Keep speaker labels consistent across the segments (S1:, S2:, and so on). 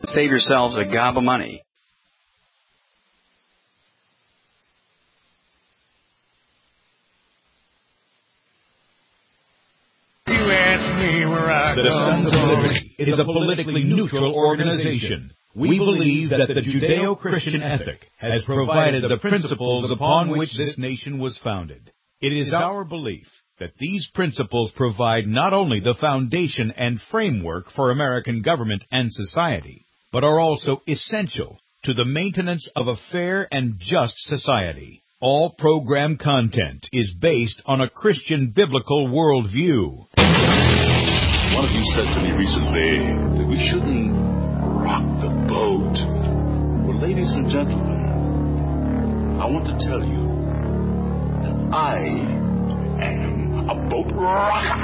S1: Save yourselves a gob of money.
S2: The Sons of Liberty is a politically neutral organization. We believe that the Judeo-Christian ethic has provided the principles upon which this nation was founded. It is our belief that these principles provide not only the foundation and framework for American government and society, but are also essential to the maintenance of a fair and just society. All program content is based on a Christian biblical worldview.
S3: One of you said to me recently that we shouldn't rock the boat. Well, ladies and gentlemen, I want to tell you that I am a boat rocker.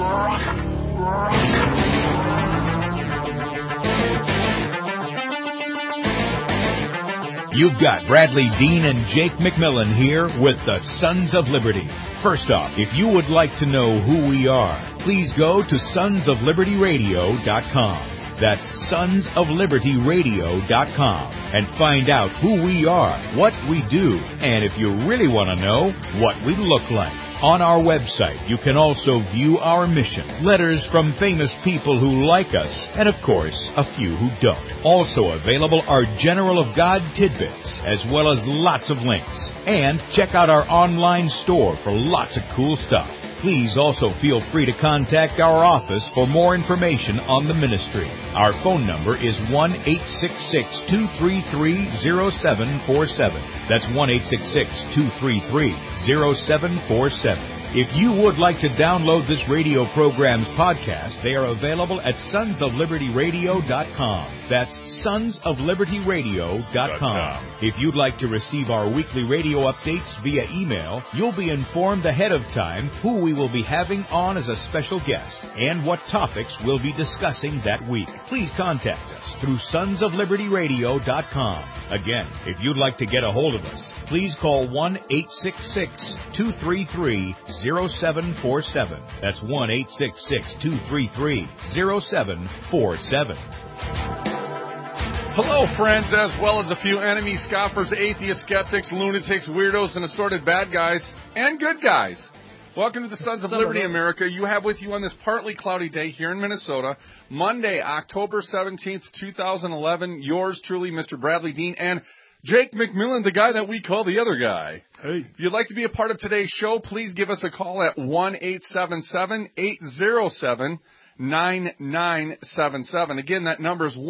S2: You've got Bradley Dean and Jake McMillan here with the Sons of Liberty. First off, if you would like to know who we are, please go to sonsoflibertyradio.com. That's sonsoflibertyradio.com and find out who we are, what we do, and if you really want to know, what we look like. On our website, you can also view our mission, letters from famous people who like us, and of course, a few who don't. Also available are General of God tidbits, as well as lots of links. And check out our online store for lots of cool stuff. Please also feel free to contact our office for more information on the ministry. Our phone number is 1-866-233-0747. That's 1-866-233-0747. If you would like to download this radio program's podcast, they are available at sonsoflibertyradio.com. That's sonsoflibertyradio.com. If you'd like to receive our weekly radio updates via email, you'll be informed ahead of time who we will be having on as a special guest and what topics we'll be discussing that week. Please contact us through sonsoflibertyradio.com. Again, if you'd like to get a hold of us, please call 1-866-233-0747. That's 1-866-233-0747.
S4: Hello, friends, as well as a few enemies, scoffers, atheists, skeptics, lunatics, weirdos, and assorted bad guys and good guys. Welcome to the Sons of Liberty, America. You have with you on this partly cloudy day here in Minnesota, Monday, October 17th, 2011, yours truly, Mr. Bradley Dean, and Jake McMillan, the guy that we call the other guy. Hey. If you'd like to be a part of today's show, please give us a call at 1-877-807-9977. Again, that number is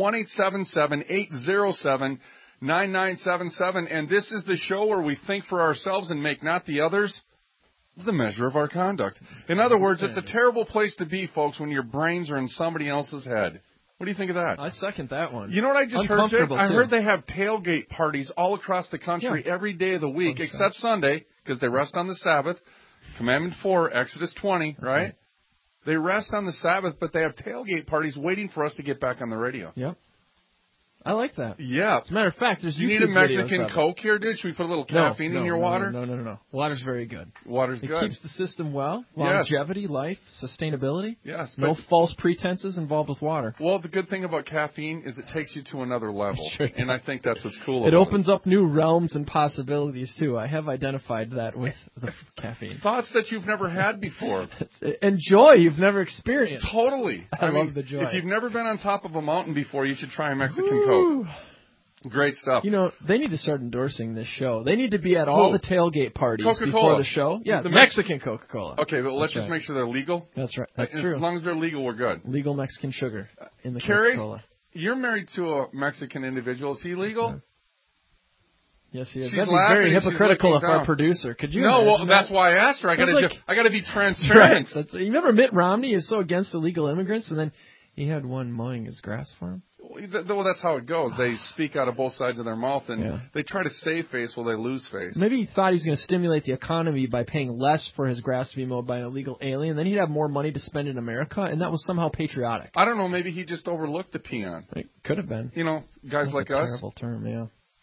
S4: 1-877-807-9977. And this is the show where we think for ourselves and make not the others the measure of our conduct. In other words, it's a terrible place to be, folks, when your brains are in somebody else's head. What do you think of that?
S5: I second that one.
S4: You know what I just heard, Jake? I heard they have tailgate parties all across the country every day of the week, except Sunday, because they rest on the Sabbath. Commandment 4, Exodus 20, right? They rest on the Sabbath, but they have tailgate parties waiting for us to get back on the radio.
S5: Yep. I like that.
S4: Yeah.
S5: As a matter of fact, there's
S4: You
S5: YouTube
S4: need a Mexican
S5: videos of it.
S4: Coke here, dude? Should we put a little caffeine in your water?
S5: No. Water's very good.
S4: Water's good.
S5: It keeps the system well. Longevity, life, sustainability.
S4: Yes.
S5: No false pretenses involved with water.
S4: Well, the good thing about caffeine is it takes you to another level.
S5: Sure.
S4: And I think that's what's cool
S5: It
S4: about
S5: opens up new realms and possibilities, too. I have identified that with the caffeine.
S4: Thoughts that you've never had before.
S5: And joy you've never experienced.
S4: Totally.
S5: I love the joy.
S4: If you've never been on top of a mountain before, you should try a Mexican Coke. Great stuff.
S5: You know, they need to start endorsing this show. They need to be at all the tailgate parties before the show. Yeah, the Mexican Coca-Cola.
S4: Okay, but let's just make sure they're legal.
S5: That's right. That's true.
S4: As long as they're legal, we're good.
S5: Legal Mexican sugar in the
S4: Carrie,
S5: Coca-Cola.
S4: You're married to a Mexican individual. Is he legal?
S5: Yes, he is.
S4: She's
S5: That'd be very
S4: laughing,
S5: hypocritical of our producer. Could you?
S4: No, well,
S5: imagine
S4: that's
S5: that?
S4: why I asked her. I got to be transparent.
S5: Right. You remember Mitt Romney is so against illegal immigrants, and then he had one mowing his grass for him.
S4: Well, that's how it goes. They speak out of both sides of their mouth, and they try to save face while they lose face.
S5: Maybe he thought he was going to stimulate the economy by paying less for his grass to be mowed by an illegal alien. Then he'd have more money to spend in America, and that was somehow patriotic.
S4: I don't know. Maybe he just overlooked the peon.
S5: It could have been.
S4: You know, guys like us.
S5: Terrible term, yeah.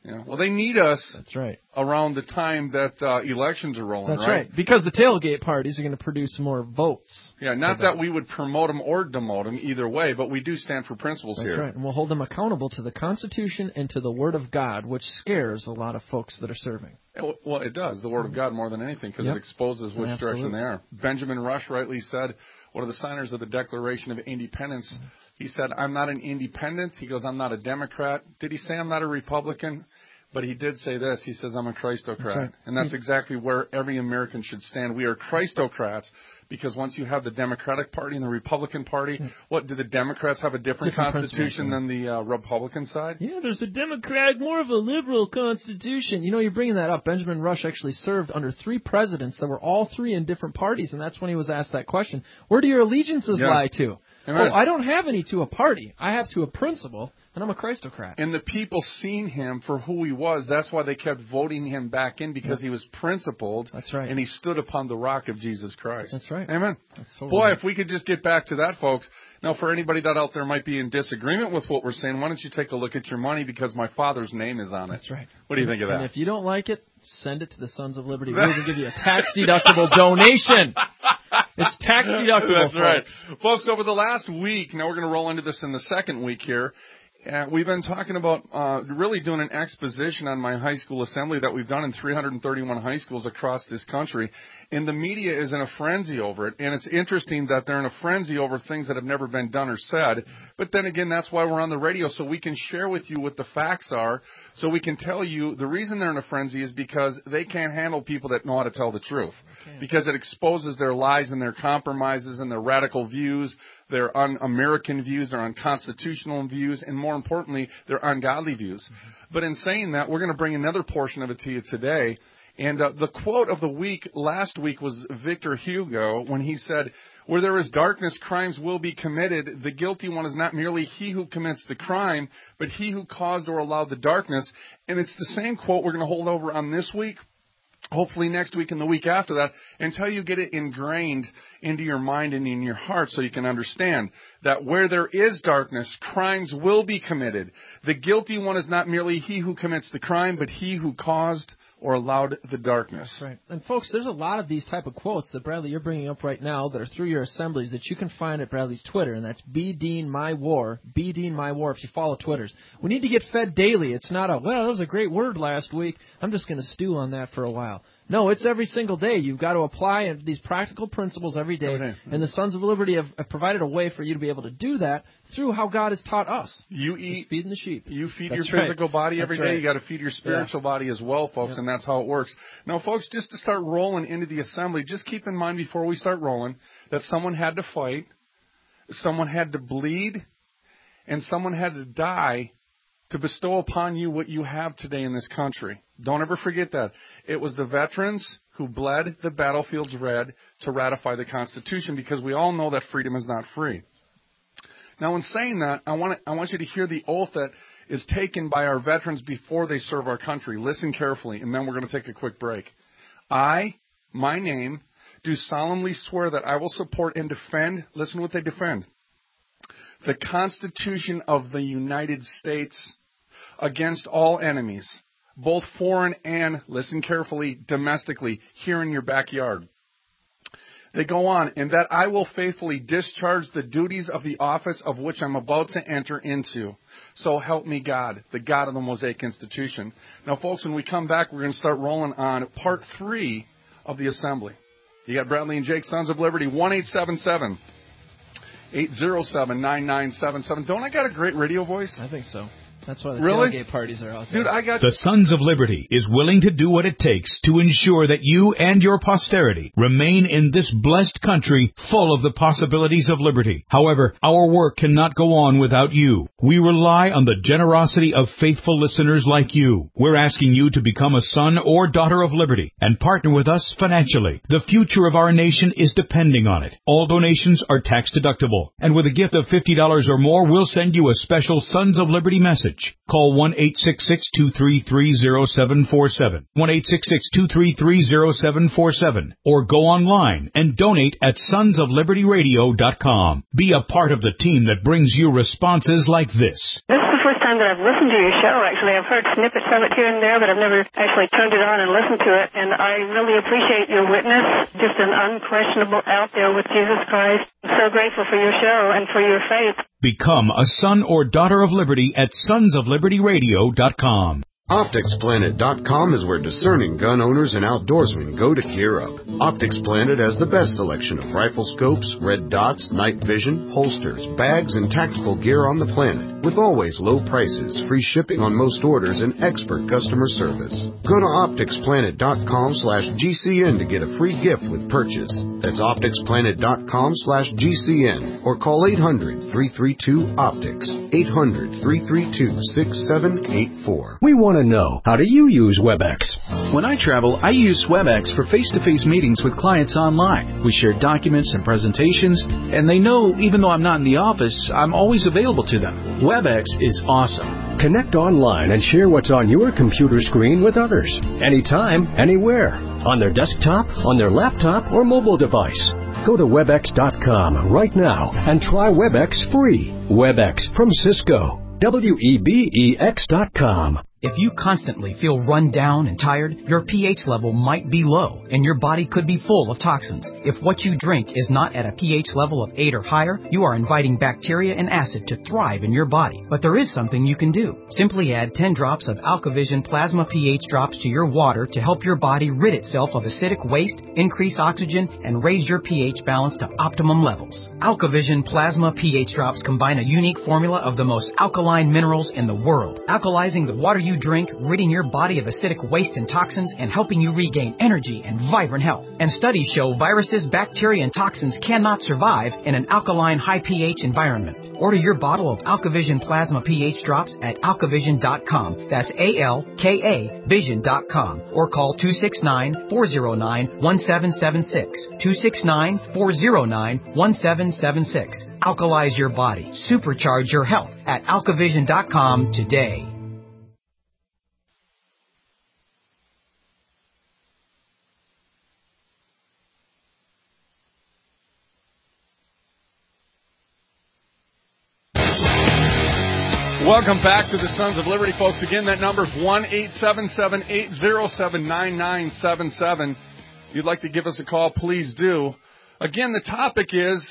S4: Yeah. Well, they need us.
S5: That's right.
S4: Around the time that elections are rolling,
S5: That's right. Because the tailgate parties are going to produce more votes.
S4: Yeah, not that we would promote them or demote them either way, but we do stand for principles here.
S5: That's right. And we'll hold them accountable to the Constitution and to the Word of God, which scares a lot of folks that are serving.
S4: Well, it does. The Word of God more than anything, because it exposes which direction they are. Benjamin Rush rightly said, one of the signers of the Declaration of Independence, he said, I'm not an independent. He goes, I'm not a Democrat. Did he say I'm not a Republican? But he did say this. He says, I'm a Christocrat. That's right. And that's exactly where every American should stand. We are Christocrats because once you have the Democratic Party and the Republican Party, what, do the Democrats have a different constitution than the Republican side?
S5: Yeah, there's a Democratic, more of a liberal constitution. You know, you're bringing that up. Benjamin Rush actually served under 3 presidents that were all 3 in different parties, and that's when he was asked that question. Where do your allegiances lie to?
S4: Amen.
S5: Oh, I don't have any to a party. I have to a principle, and I'm a Christocrat.
S4: And the people seen him for who he was. That's why they kept voting him back in, because he was principled.
S5: That's right.
S4: And he stood upon the rock of Jesus Christ.
S5: That's right.
S4: Amen.
S5: That's totally
S4: Boy,
S5: right.
S4: if we could just get back to that, folks. Now, for anybody that out there might be in disagreement with what we're saying, why don't you take a look at your money, because my Father's name is on it.
S5: That's right.
S4: What do you think of that?
S5: And if you don't like it, send it to the Sons of Liberty. We're going to give you a tax-deductible donation. It's tax-deductible,
S4: That's right.
S5: folks.
S4: Folks, over the last week, now we're going to roll into this in the second week here, we've been talking about really doing an exposition on my high school assembly that we've done in 331 high schools across this country. And the media is in a frenzy over it. And it's interesting that they're in a frenzy over things that have never been done or said. But then again, that's why we're on the radio, so we can share with you what the facts are, so we can tell you the reason they're in a frenzy is because they can't handle people that know how to tell the truth. Because it exposes their lies and their compromises and their radical views, their un-American views, their unconstitutional views, and more importantly, their ungodly views. But in saying that, we're going to bring another portion of it to you today. And the quote of the week last week was Victor Hugo when he said, where there is darkness, crimes will be committed. The guilty one is not merely he who commits the crime, but he who caused or allowed the darkness. And it's the same quote we're going to hold over on this week, hopefully next week and the week after that, until you get it ingrained into your mind and in your heart, so you can understand that where there is darkness, crimes will be committed. The guilty one is not merely he who commits the crime, but he who caused or allowed the darkness.
S5: That's right. And folks, there's a lot of these type of quotes that, Bradley, you're bringing up right now that are through your assemblies that you can find at Bradley's Twitter, and that's BDeanMyWar, BDeanMyWar if you follow Twitters. We need to get fed daily. It's not well, that was a great word last week. I'm just going to stew on that for a while. No, it's every single day. You've got to apply these practical principles every day. And the Sons of Liberty have provided a way for you to be able to do that through how God has taught us.
S4: You eat,
S5: feeding the sheep.
S4: You feed your physical body every day. You got to feed your spiritual body as well, folks, and that's how it works. Now, folks, just to start rolling into the assembly, just keep in mind before we start rolling that someone had to fight, someone had to bleed, and someone had to die to bestow upon you what you have today in this country. Don't ever forget that. It was the veterans who bled the battlefields red to ratify the Constitution, because we all know that freedom is not free. Now, in saying that, I want you to hear the oath that is taken by our veterans before they serve our country. Listen carefully, and then we're going to take a quick break. I, my name, do solemnly swear that I will support and defend, listen what they defend, the Constitution of the United States against all enemies, both foreign and, listen carefully, domestically, here in your backyard. They go on, and that I will faithfully discharge the duties of the office of which I'm about to enter into. So help me God, the God of the Mosaic Institution. Now, folks, when we come back, we're going to start rolling on part 3 of the assembly. You got Bradley and Jake, Sons of Liberty, 1-877 807-9977. Don't I got a great radio voice?
S5: I think so. That's why the
S4: Really?
S5: tailgate parties are out there.
S4: Dude, I got
S2: The Sons of Liberty is willing to do what it takes to ensure that you and your posterity remain in this blessed country full of the possibilities of liberty. However, our work cannot go on without you. We rely on the generosity of faithful listeners like you. We're asking you to become a son or daughter of liberty and partner with us financially. The future of our nation is depending on it. All donations are tax deductible, and with a gift of $50 or more, we'll send you a special Sons of Liberty message. Call 1-866-233-0747, 1-866-233-0747, or go online and donate at sonsoflibertyradio.com. Be a part of the team that brings you responses like this.
S6: This is the first first time that I've listened to your show, actually. I've heard snippets of it here and there, but I've never actually turned it on and listened to it. And I really appreciate your witness, just an unquestionable out there with Jesus Christ. I'm so grateful for your show and for your faith.
S2: Become a son or daughter of Liberty at sonsoflibertyradio.com.
S7: OpticsPlanet.com is where discerning gun owners and outdoorsmen go to gear up. Optics Planet has the best selection of rifle scopes, red dots, night vision, holsters, bags, and tactical gear on the planet, with always low prices, free shipping on most orders, and expert customer service. Go to OpticsPlanet.com/GCN to get a free gift with purchase. That's OpticsPlanet.com/GCN or call 800-332-OPTICS, 800-332-6784.
S8: We want to know, how do you use WebEx?
S1: When I travel, I use WebEx for face-to-face meetings with clients online. We share documents and presentations, and they know even though I'm not in the office, I'm always available to them. WebEx is awesome.
S8: Connect online and share what's on your computer screen with others. Anytime, anywhere. On their desktop, on their laptop, or mobile device. Go to WebEx.com right now and try WebEx free. WebEx from Cisco. WEBEX.com.
S9: If you constantly feel run down and tired, your pH level might be low, and your body could be full of toxins. If what you drink is not at a pH level of 8 or higher, you are inviting bacteria and acid to thrive in your body. But there is something you can do. Simply add 10 drops of AlkaVision Plasma pH drops to your water to help your body rid itself of acidic waste, increase oxygen, and raise your pH balance to optimum levels. AlkaVision Plasma pH drops combine a unique formula of the most alkaline minerals in the world, alkalizing the water you drink, ridding your body of acidic waste and toxins, and helping you regain energy and vibrant health. And studies show viruses, bacteria, and toxins cannot survive in an alkaline, high pH environment. Order your bottle of AlkaVision Plasma pH drops at alkavision.com. That's ALKA Vision.com. Or call 269-409-1776. 269-409-1776. Alkalize your body. Supercharge your health at alkavision.com today.
S4: Welcome back to the Sons of Liberty, folks. Again, that number is 1-877-807-9977. If you'd like to give us a call, please do. Again, the topic is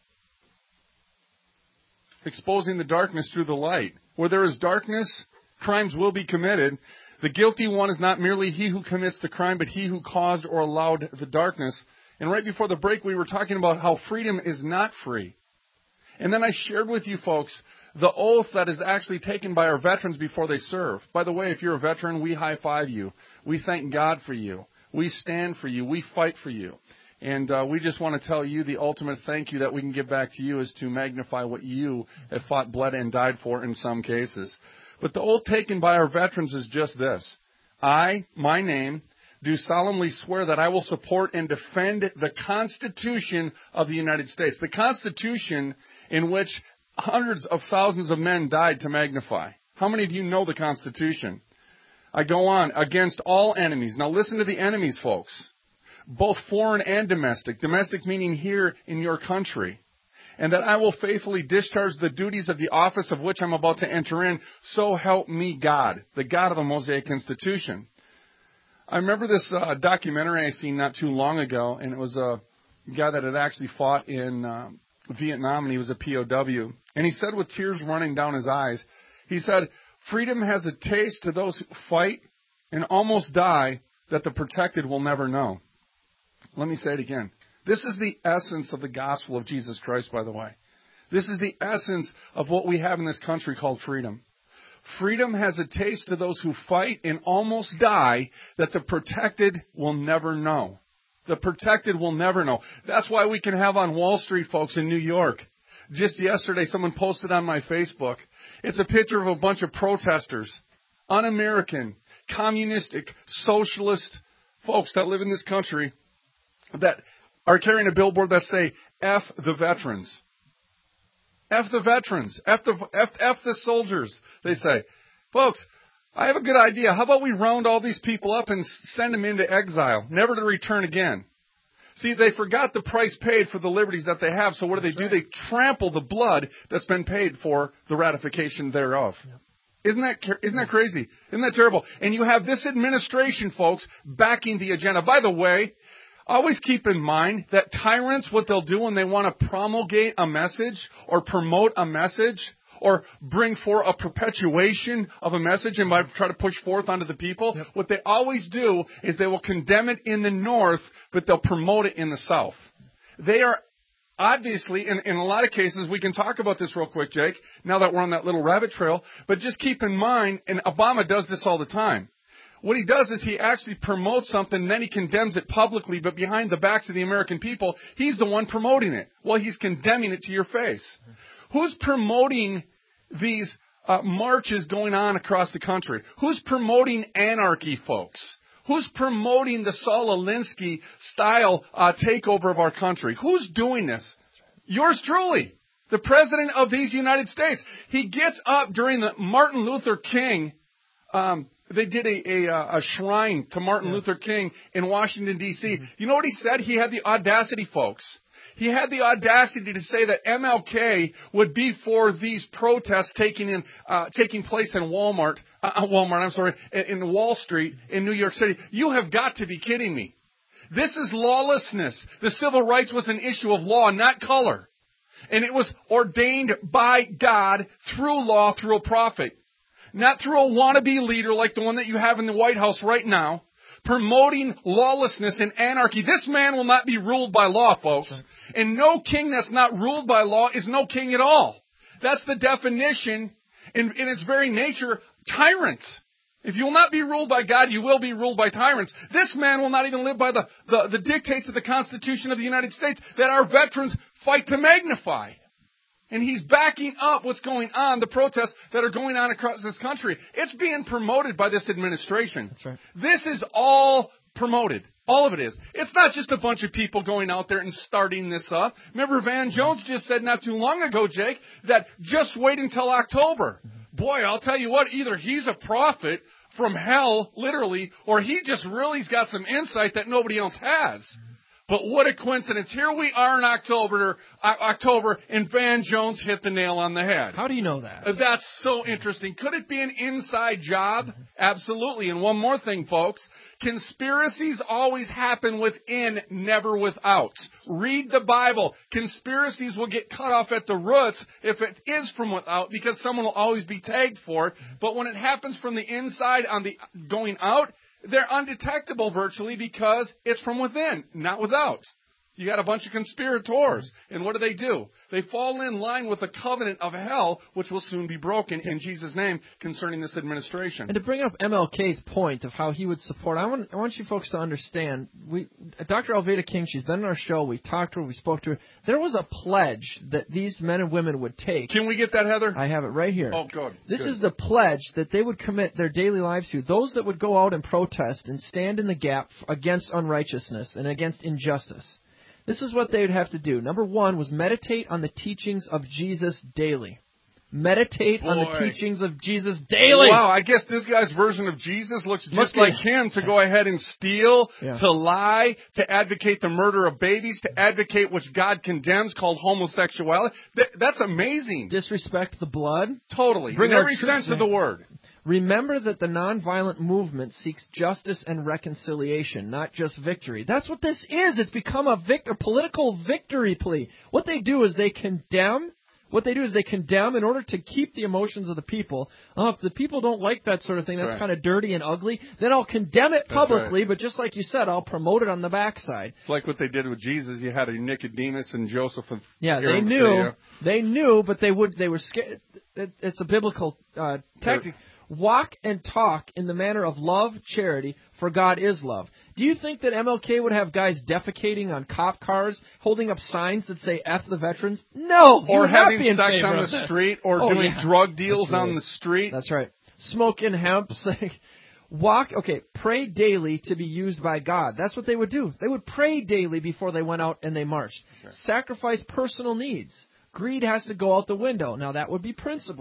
S4: exposing the darkness through the light. Where there is darkness, crimes will be committed. The guilty one is not merely he who commits the crime, but he who caused or allowed the darkness. And right before the break, we were talking about how freedom is not free. And then I shared with you folks the oath that is actually taken by our veterans before they serve. By the way, if you're a veteran, we high-five you. We thank God for you. We stand for you. We fight for you. And we just want to tell you the ultimate thank you that we can give back to you is to magnify what you have fought, bled, and died for in some cases. But the oath taken by our veterans is just this. I, my name, do solemnly swear that I will support and defend the Constitution of the United States. The Constitution in which hundreds of thousands of men died to magnify. How many of you know the Constitution? I go on. Against all enemies. Now listen to the enemies, folks. Both foreign and domestic. Domestic meaning here in your country. And that I will faithfully discharge the duties of the office of which I'm about to enter in. So help me God, the God of the Mosaic Constitution. I remember this documentary I seen not too long ago, and it was a guy that had actually fought in Vietnam, and he was a POW. And he said with tears running down his eyes, he said, freedom has a taste to those who fight and almost die that the protected will never know. Let me say it again. This is the essence of the gospel of Jesus Christ, by the way. This is the essence of what we have in this country called freedom. Freedom has a taste to those who fight and almost die that the protected will never know. The protected will never know. That's why we can have on Wall Street, folks, in New York. Just yesterday, someone posted on my Facebook. It's a picture of a bunch of protesters, un-American, communistic, socialist folks that live in this country that are carrying a billboard that say, F the veterans. F the veterans. F the soldiers, they say. Folks, I have a good idea. How about we round all these people up and send them into exile, never to return again? See, they forgot the price paid for the liberties that they have, so what do? They trample the blood that's been paid for the ratification thereof. Yep. Isn't that crazy? Isn't that terrible? And you have this administration, folks, backing the agenda. By the way, always keep in mind that tyrants, what they'll do when they want to promulgate a message or promote a message or bring forth a perpetuation of a message and try to push forth onto the people, what they always do is they will condemn it in the north, but they'll promote it in the south. They are obviously, in a lot of cases, we can talk about this real quick, Jake, now that we're on that little rabbit trail, but just keep in mind, and Obama does this all the time, what he does is he actually promotes something, and then he condemns it publicly, but behind the backs of the American people, he's the one promoting it. Well, he's condemning it to your face. Who's promoting these marches going on across the country? Who's promoting anarchy, folks? Who's promoting the Saul Alinsky style takeover of our country? Who's doing this? Yours truly, the President of these United States. He gets up during the Martin Luther King. They did a shrine to Martin Luther King in Washington, D.C. You know what he said? He had the audacity, folks. He had the audacity to say that MLK would be for these protests taking place in in Wall Street in New York City. You have got to be kidding me. This is lawlessness. The civil rights was an issue of law, not color. And it was ordained by God through law, through a prophet. Not through a wannabe leader like the one that you have in the White House right now, promoting lawlessness and anarchy. This man will not be ruled by law, folks. Right. And no king that's not ruled by law is no king at all. That's the definition, in its very nature, tyrants. If you will not be ruled by God, you will be ruled by tyrants. This man will not even live by the dictates of the Constitution of the United States that our veterans fight to magnify. And he's backing up what's going on, the protests that are going on across this country. It's being promoted by this administration.
S5: That's right.
S4: This is all promoted. All of it is. It's not just a bunch of people going out there and starting this up. Remember, Van Jones just said not too long ago, Jake, that just wait until October. Boy, I'll tell you what, either he's a prophet from hell, literally, or he just really's got some insight that nobody else has. But what a coincidence. Here we are in October, and Van Jones hit the nail on the head.
S5: How do you know that?
S4: That's so interesting. Could it be an inside job? Absolutely. And one more thing, folks. Conspiracies always happen within, never without. Read the Bible. Conspiracies will get cut off at the roots if it is from without, because someone will always be tagged for it. But when it happens from the inside on the going out, they're undetectable virtually because it's from within, not without. You got a bunch of conspirators. And what do? They fall in line with the covenant of hell, which will soon be broken in Jesus' name concerning this administration.
S5: And to bring up MLK's point of how he would support, I want you folks to understand, Dr. Alveda King, she's been on our show, we talked to her, we spoke to her. There was a pledge that these men and women would take.
S4: Can we get that, Heather?
S5: I have it right here.
S4: Oh, good.
S5: This is the pledge that they would commit their daily lives to. Those that would go out and protest and stand in the gap against unrighteousness and against injustice. This is what they would have to do. Number one was meditate on the teachings of Jesus daily. Meditate on the teachings of Jesus daily.
S4: Wow, I guess this guy's version of Jesus looks just like him, to go ahead and steal, to lie, to advocate the murder of babies, to advocate which God condemns, called homosexuality. That's amazing.
S5: Disrespect the blood.
S4: Totally. In every sense of the word.
S5: Remember that the nonviolent movement seeks justice and reconciliation, not just victory. That's what this is. It's become a political victory plea. What they do is they condemn. What they do is they condemn in order to keep the emotions of the people. If the people don't like that sort of thing, that's kind of dirty and ugly, then I'll condemn it publicly, but just like you said, I'll promote it on the backside.
S4: It's like what they did with Jesus. You had a Nicodemus and Joseph.
S5: They knew, but they were scared. It's a biblical tactic. Walk and talk in the manner of love, charity, for God is love. Do you think that MLK would have guys defecating on cop cars, holding up signs that say F the veterans? No!
S4: Or having sex on the street, or doing drug deals on the street?
S5: That's right. Smoking hemp, pray daily to be used by God. That's what they would do. They would pray daily before they went out and they marched. Okay. Sacrifice personal needs. Greed has to go out the window. Now, that would be principled,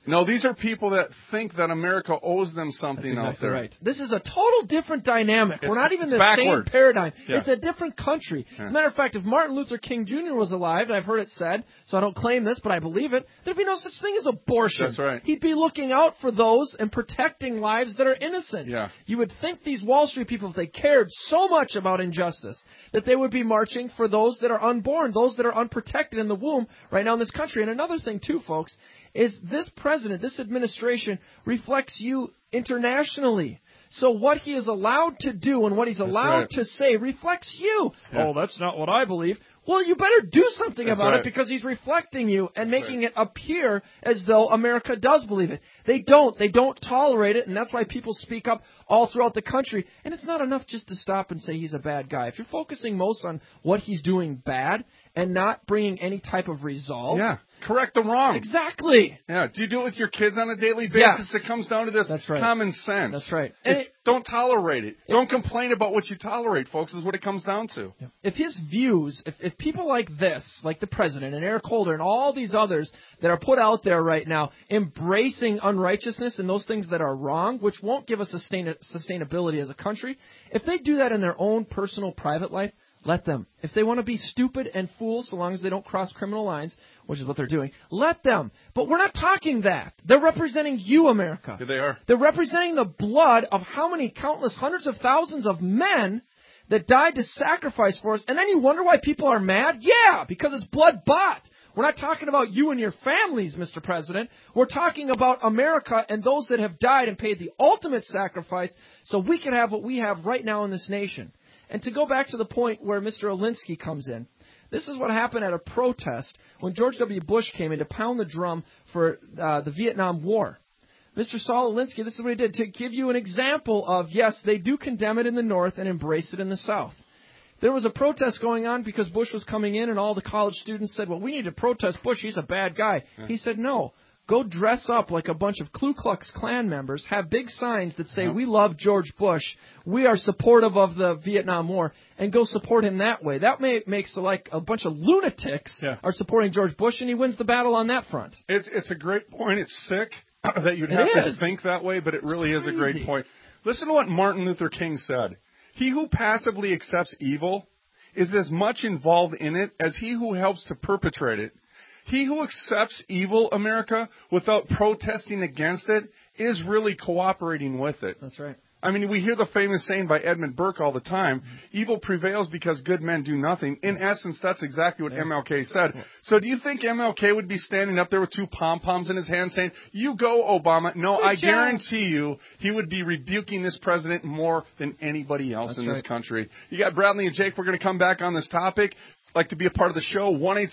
S4: No, these are people that think that America owes them something
S5: That's exactly
S4: out there.
S5: Right. This is a total different dynamic. We're not even the
S4: backwards.
S5: same paradigm.
S4: Yeah.
S5: It's a different country.
S4: Yeah.
S5: As a matter of fact, if Martin Luther King Jr. was alive, and I've heard it said, so I don't claim this, but I believe it, there'd be no such thing as abortion.
S4: That's right.
S5: He'd be looking out for those and protecting lives that are innocent.
S4: Yeah.
S5: You would think these Wall Street people, if they cared so much about injustice, that they would be marching for those that are unborn, those that are unprotected in the womb right now in this country. And another thing, too, folks, is this president, this administration reflects you internationally. So what he is allowed to do and what he's allowed to say reflects you.
S4: Yeah.
S5: Oh, that's not what I believe. Well, you better do something about it because he's reflecting you and making it appear as though America does believe it. They don't. They don't tolerate it, and that's why people speak up all throughout the country. And it's not enough just to stop and say he's a bad guy. If you're focusing most on what he's doing bad and not bringing any type of resolve.
S4: Yeah. Correct the wrong.
S5: Exactly.
S4: Yeah. Do you do it with your kids on a daily basis? It comes down to this common sense.
S5: That's right.
S4: Don't tolerate it. Don't complain about what you tolerate, folks, is what it comes down to.
S5: Yeah. If his views, if people like this, like the president and Eric Holder and all these others that are put out there right now, embracing unrighteousness and those things that are wrong, which won't give us sustainability as a country, if they do that in their own personal, private life, let them. If they want to be stupid and fools, so long as they don't cross criminal lines, which is what they're doing, let them. But we're not talking that. They're representing you, America.
S4: Yeah, they are.
S5: They're representing the blood of how many countless hundreds of thousands of men that died to sacrifice for us. And then you wonder why people are mad? Yeah, because it's blood bought. We're not talking about you and your families, Mr. President. We're talking about America and those that have died and paid the ultimate sacrifice so we can have what we have right now in this nation. And to go back to the point where Mr. Alinsky comes in, this is what happened at a protest when George W. Bush came in to pound the drum for the Vietnam War. Mr. Saul Alinsky, this is what he did, to give you an example of, yes, they do condemn it in the North and embrace it in the South. There was a protest going on because Bush was coming in and all the college students said, well, we need to protest Bush. He's a bad guy. Yeah. He said, no. Go dress up like a bunch of Ku Klux Klan members, have big signs that say, we love George Bush, we are supportive of the Vietnam War, and go support him that way. That makes like a bunch of lunatics are supporting George Bush, and he wins the battle on that front.
S4: It's a great point. It's sick that you'd have to think that way, but it really is a great point. Listen to what Martin Luther King said. He who passively accepts evil is as much involved in it as he who helps to perpetrate it. He who accepts evil, America, without protesting against it is really cooperating with it.
S5: That's right.
S4: I mean, we hear the famous saying by Edmund Burke all the time, evil prevails because good men do nothing. In essence, that's exactly what MLK said. So do you think MLK would be standing up there with two pom-poms in his hand saying, you go, Obama? No, I guarantee you he would be rebuking this president more than anybody else in this country. You got Bradley and Jake. We're going to come back on this topic. Like to be a part of the show,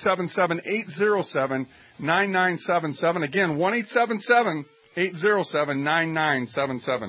S4: 1-877-807-9977. Again, 1-877-807-9977.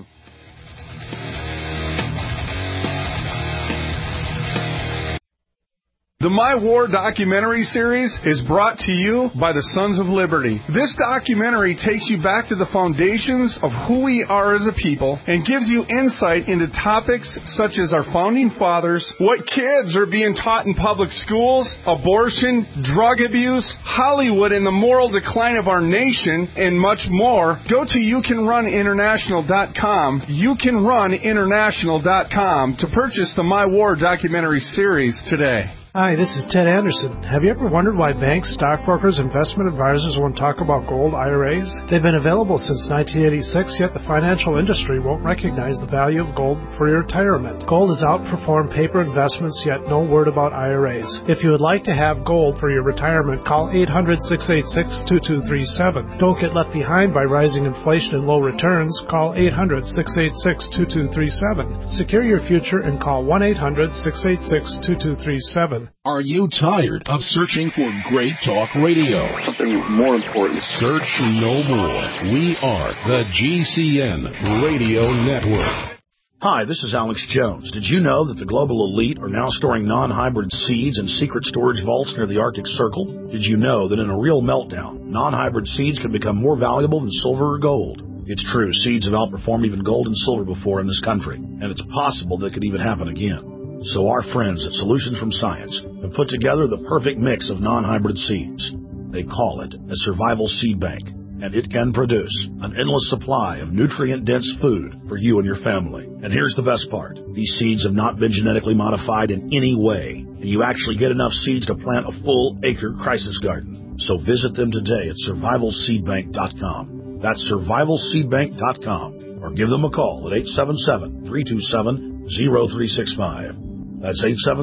S4: The My War documentary series is brought to you by the Sons of Liberty. This documentary takes you back to the foundations of who we are as a people and gives you insight into topics such as our founding fathers, what kids are being taught in public schools, abortion, drug abuse, Hollywood and the moral decline of our nation, and much more. Go to YouCanRunInternational.com, YouCanRunInternational.com to purchase the My War documentary series today.
S10: Hi, this is Ted Anderson. Have you ever wondered why banks, stockbrokers, investment advisors won't talk about gold IRAs? They've been available since 1986, yet the financial industry won't recognize the value of gold for your retirement. Gold has outperformed paper investments, yet no word about IRAs. If you would like to have gold for your retirement, call 800-686-2237. Don't get left behind by rising inflation and low returns. Call 800-686-2237. Secure your future and call 1-800-686-2237.
S11: Are you tired of searching for great talk radio?
S12: Something more important.
S11: Search no more. We are the GCN Radio Network.
S13: Hi, this is Alex Jones. Did you know that the global elite are now storing non-hybrid seeds in secret storage vaults near the Arctic Circle? Did you know that in a real meltdown, non-hybrid seeds can become more valuable than silver or gold? It's true, seeds have outperformed even gold and silver before in this country, and it's possible that could even happen again. So our friends at Solutions from Science have put together the perfect mix of non-hybrid seeds. They call it a survival seed bank. and it can produce an endless supply of nutrient-dense food for you and your family. And here's the best part. These seeds have not been genetically modified in any way, and you actually get enough seeds to plant a full acre crisis garden. So visit them today at survivalseedbank.com. That's survivalseedbank.com, or give them a call at 877-327-0365. That's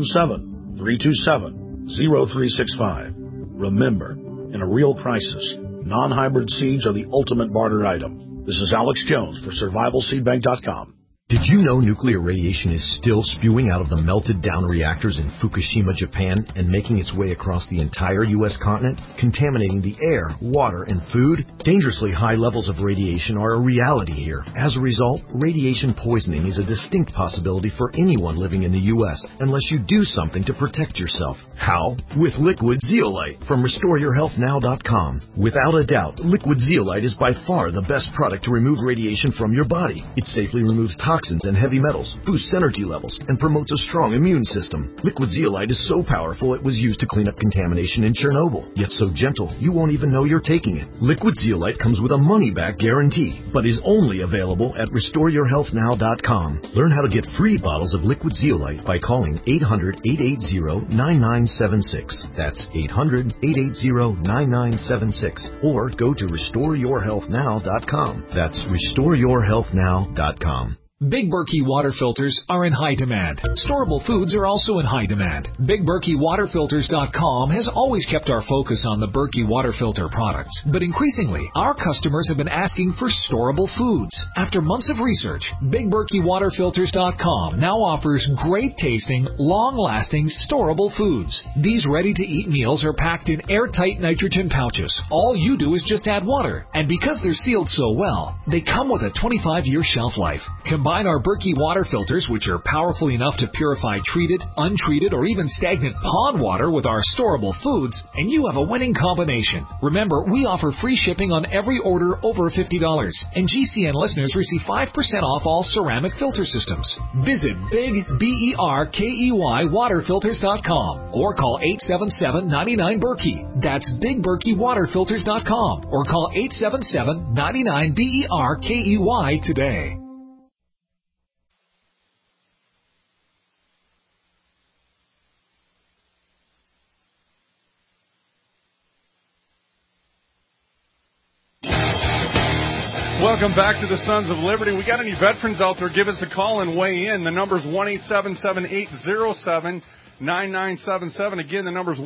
S13: 877-327-0365. Remember, in a real crisis, non-hybrid seeds are the ultimate barter item. This is Alex Jones for survivalseedbank.com.
S12: Did you know nuclear radiation is still spewing out of the melted-down reactors in Fukushima, Japan, and making its way across the entire U.S. continent, contaminating the air, water, and food? Dangerously high levels of radiation are a reality here. As a result, radiation poisoning is a distinct possibility for anyone living in the U.S. unless you do something to protect yourself. How? With Liquid Zeolite from RestoreYourHealthNow.com. Without a doubt, Liquid Zeolite is by far the best product to remove radiation from your body. It safely removes toxins and heavy metals, boosts energy levels, and promotes a strong immune system. Liquid Zeolite is so powerful it was used to clean up contamination in Chernobyl, yet so gentle you won't even know you're taking it. Liquid Zeolite comes with a money-back guarantee, but is only available at RestoreYourHealthNow.com. Learn how to get free bottles of Liquid Zeolite by calling 800-880-9976. That's 800-880-9976. Or go to RestoreYourHealthNow.com. That's RestoreYourHealthNow.com.
S14: Big Berkey water filters are in high demand. Storable foods are also in high demand. BigBerkeyWaterFilters.com has always kept our focus on the Berkey water filter products, but increasingly, our customers have been asking for storable foods. After months of research, BigBerkeyWaterFilters.com now offers great-tasting, long-lasting, storable foods. These ready-to-eat meals are packed in airtight nitrogen pouches. All you do is just add water, and because they're sealed so well, they come with a 25-year shelf life. Combine our Berkey water filters, which are powerful enough to purify treated, untreated, or even stagnant pond water with our storable foods, and you have a winning combination. Remember, we offer free shipping on every order over $50, and GCN listeners receive 5% off all ceramic filter systems. Visit BigBerkeyWaterFilters.com or call 877-99-BERKEY. That's BigBerkeyWaterFilters.com or call 877-99-BERKEY today.
S4: Welcome back to the Sons of Liberty. We got any veterans out there? Give us a call and weigh in. The number's 1-877-807-9977. Again, the number's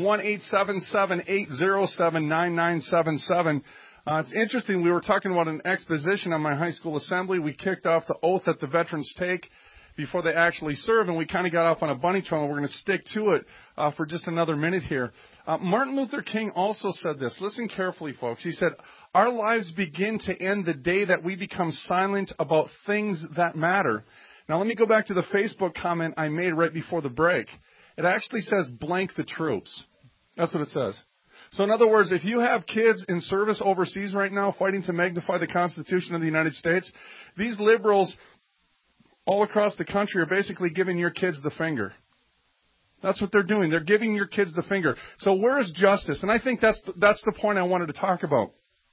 S4: 1-877-807-9977. It's interesting. We were talking about an exposition on my high school assembly. We kicked off the oath that the veterans take before they actually serve, and we kind of got off on a bunny trail, and we're going to stick to it for just another minute here. Martin Luther King also said this. Listen carefully, folks. He said, "Our lives begin to end the day that we become silent about things that matter." Now, let me go back to the Facebook comment I made right before the break. It actually says, "blank the troops." That's what it says. So in other words, if you have kids in service overseas right now fighting to magnify the Constitution of the United States, these liberals all across the country are basically giving your kids the finger. That's what they're doing. They're giving your kids the finger. So where is justice? And I think that's the point I wanted to talk about.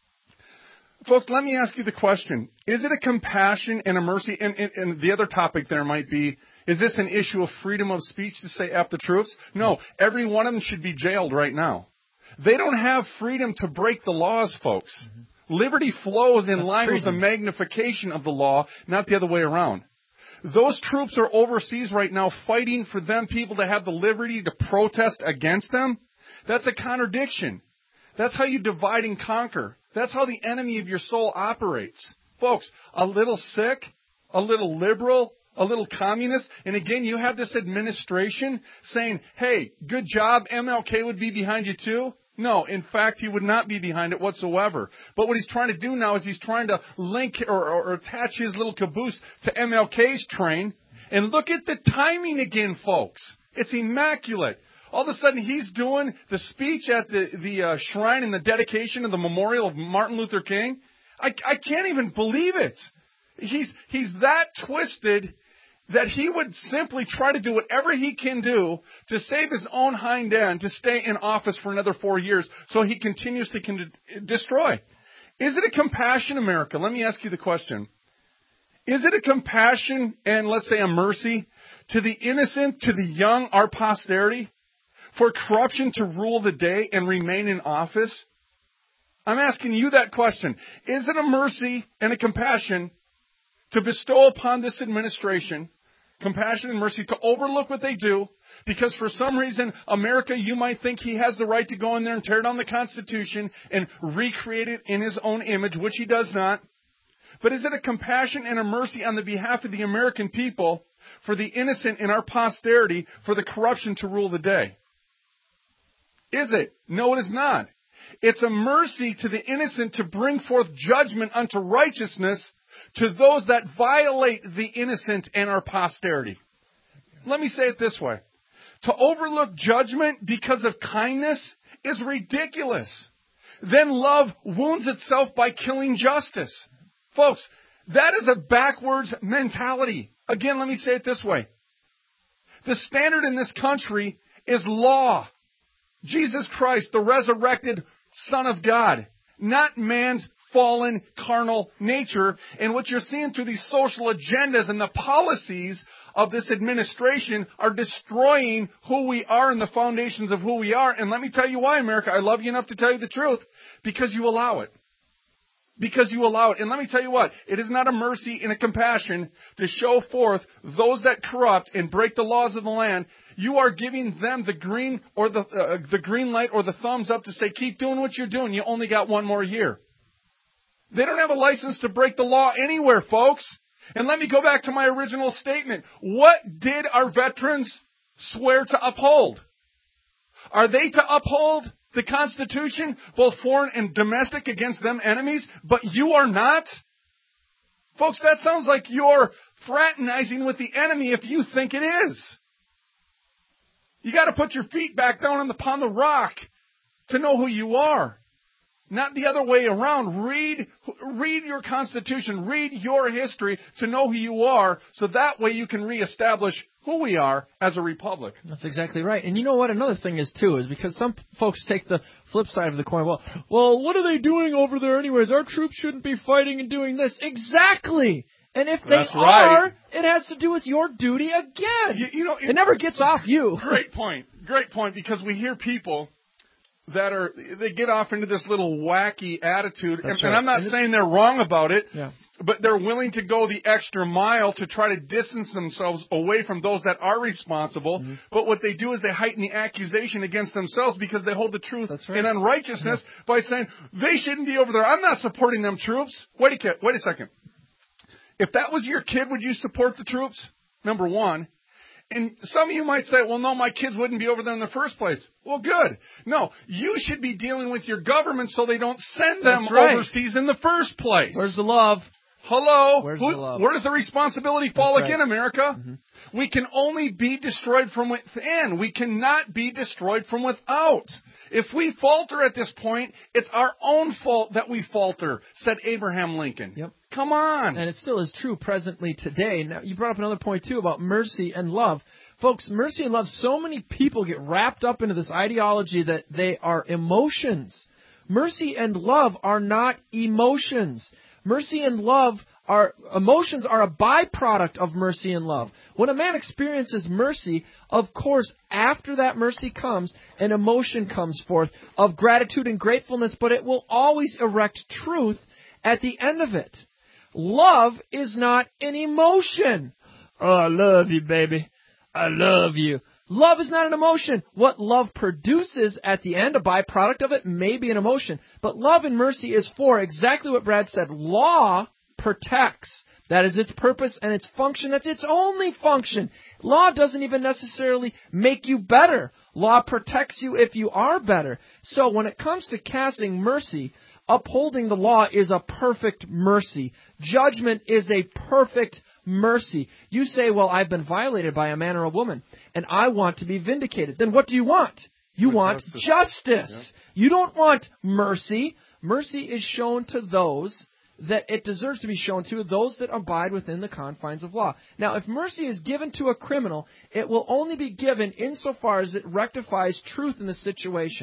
S4: Folks, let me ask you the question. Is it a compassion and a mercy? And the other topic there might be, is this an issue of freedom of speech to say F the troops? No. Every one of them should be jailed right now. They don't have freedom to break the laws, folks. Mm-hmm. Liberty flows in line with the magnification of the law, not the other way around. Those troops are overseas right now fighting for them people to have the liberty to protest against them. That's a contradiction. That's how you divide and conquer. That's how the enemy of your soul operates. Folks, a little sick, a little liberal, a little communist, and again, you have this administration saying, hey, good job, MLK would be behind you too. No, in fact, he would not be behind it whatsoever. But what he's trying to do now is he's trying to link or attach his little caboose to MLK's train. And look at the timing again, folks. It's immaculate. All of a sudden, he's doing the speech at the shrine and the dedication of the memorial of Martin Luther King. I can't even believe it. He's that twisted that he would simply try to do whatever he can do to save his own hind end to stay in office for another 4 years so he continuously can destroy. Is it a compassion, America? Let me ask you the question. Is it a compassion and, let's say, a mercy to the innocent, to the young, our posterity, for corruption to rule the day and remain in office? I'm asking you that question. Is it a mercy and a compassion to bestow upon this administration compassion and mercy to overlook what they do? Because for some reason, America, you might think he has the right to go in there and tear down the Constitution and recreate it in his own image, which he does not. But is it a compassion and a mercy on the behalf of the American people for the innocent in our posterity for the corruption to rule the day? Is it? No, it is not. It's a mercy to the innocent to bring forth judgment unto righteousness to those that violate the innocent and our posterity. Let me say it this way. To overlook judgment because of kindness is ridiculous. Then love wounds itself by killing justice. Folks, that is a backwards mentality. Again, let me say it this way. The standard in this country is law. Jesus Christ, the resurrected Son of God, not man's fallen carnal nature. And what you're seeing through these social agendas and the policies of this administration are destroying who we are and the foundations of who we are. And let me tell you why, America. I love you enough to tell you the truth. Because you allow it. Because you allow it. And let me tell you what. It is not a mercy and a compassion to show forth those that corrupt and break the laws of the land. You are giving them the green or the green light or the thumbs up to say, keep doing what you're doing. You only got one more year. They don't have a license to break the law anywhere, folks. And let me go back to my original statement. What did our veterans swear to uphold? Are they to uphold the Constitution, both foreign and domestic, against them enemies, but you are not? Folks, that sounds like you're fraternizing with the enemy if you think it is. You got to put your feet back down upon the rock to know who you are. Not the other way around. Read your Constitution. Read your history to know who you are, so that way you can reestablish who we are as a republic.
S5: That's exactly right. And you know what? Another thing is, too, is because some folks take the flip side of the coin. Well, what are they doing over there anyways? Our troops shouldn't be fighting and doing this. Exactly. And if they are, it has to do with your duty again. It never gets off you.
S4: Great point. Great point, because we hear people that they get off into this little wacky attitude. And I'm not saying they're wrong about it, but they're willing to go the extra mile to try to distance themselves away from those that are responsible. Mm-hmm. But what they do is they heighten the accusation against themselves because they hold the truth in unrighteousness by saying, they shouldn't be over there. I'm not supporting them troops. Wait a second. If that was your kid, would you support the troops? Number one. And some of you might say, well, no, my kids wouldn't be over there in the first place. Well, good. No, you should be dealing with your government so they don't send them overseas in the first place.
S5: Where's the love?
S4: Hello?
S5: Where's the love?
S4: Where does the responsibility fall again, America? Mm-hmm. We can only be destroyed from within. We cannot be destroyed from without. If we falter at this point, it's our own fault that we falter, said Abraham Lincoln.
S5: Yep.
S4: Come on.
S5: And it still is true presently today. Now, you brought up another point, too, about mercy and love. Folks, mercy and love, so many people get wrapped up into this ideology that they are emotions. Mercy and love are not emotions. Mercy and love emotions are a byproduct of mercy and love. When a man experiences mercy, of course, after that mercy comes, an emotion comes forth of gratitude and gratefulness, but it will always erect truth at the end of it. Love is not an emotion. Oh, I love you, baby. I love you. Love is not an emotion. What love produces at the end, a byproduct of it, may be an emotion. But love and mercy is for exactly what Brad said. Law protects. That is its purpose and its function. That's its only function. Law doesn't even necessarily make you better. Law protects you if you are better. So when it comes to casting mercy, upholding the law is a perfect mercy. Judgment is a perfect mercy. You say, well, I've been violated by a man or a woman, and I want to be vindicated. Then what do you want? You want justice. Yeah. You don't want mercy. Mercy is shown to those that it deserves to be shown to, those that abide within the confines of law. Now, if mercy is given to a criminal, it will only be given insofar as it rectifies truth in the situation.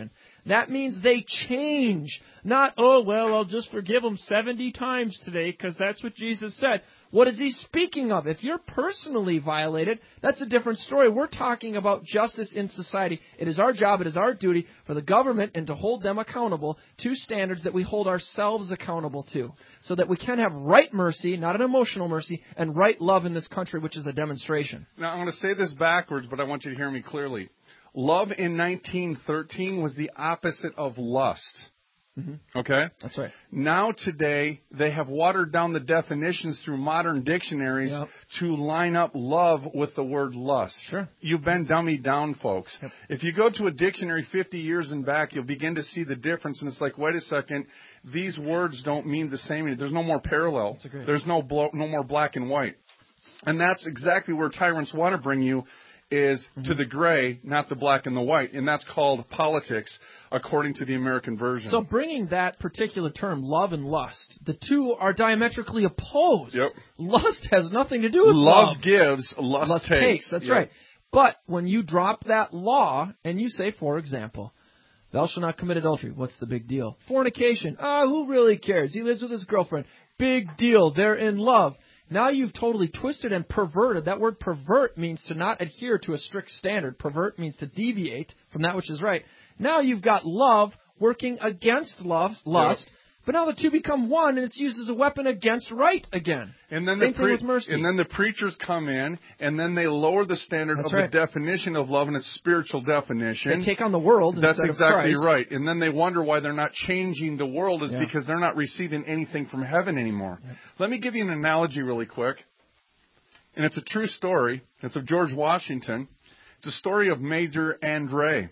S5: That means they change. Not, oh, well, I'll just forgive them 70 times today because that's what Jesus said. What is he speaking of? If you're personally violated, that's a different story. We're talking about justice in society. It is our job, it is our duty for the government and to hold them accountable to standards that we hold ourselves accountable to, so that we can have right mercy, not an emotional mercy, and right love in this country, which is a demonstration.
S4: Now, I'm going to say this backwards, but I want you to hear me clearly. Love in 1913 was the opposite of lust.
S5: Mm-hmm.
S4: Okay?
S5: That's right.
S4: Now today, they have watered down the definitions through modern dictionaries to line up love with the word lust.
S5: Sure.
S4: You've been dummied down, folks.
S5: Yep.
S4: If you go to a dictionary 50 years and back, you'll begin to see the difference, and it's like, wait a second, these words don't mean the same. There's no more parallel. There's no more black and white. And that's exactly where tyrants want to bring you, is to the gray, not the black and the white. And that's called politics, according to the American version.
S5: So bringing that particular term, love and lust, the two are diametrically opposed.
S4: Yep.
S5: Lust has nothing to do with
S4: love. Love gives, lust takes.
S5: That's right. But when you drop that law and you say, for example, thou shalt not commit adultery, what's the big deal? Fornication, who really cares? He lives with his girlfriend. Big deal. They're in love. Now you've totally twisted and perverted. That word pervert means to not adhere to a strict standard. Pervert means to deviate from that which is right. Now you've got love working against lust, but now the two become one, and it's used as a weapon against right again.
S4: And then
S5: Same thing with mercy.
S4: And then the preachers come in, and then they lower the standard the definition of love in its spiritual definition.
S5: They take on the world instead of Christ.
S4: That's exactly right. And then they wonder why they're not changing the world is because they're not receiving anything from heaven anymore. Yep. Let me give you an analogy really quick. And it's a true story. It's of George Washington. It's a story of Major Andre.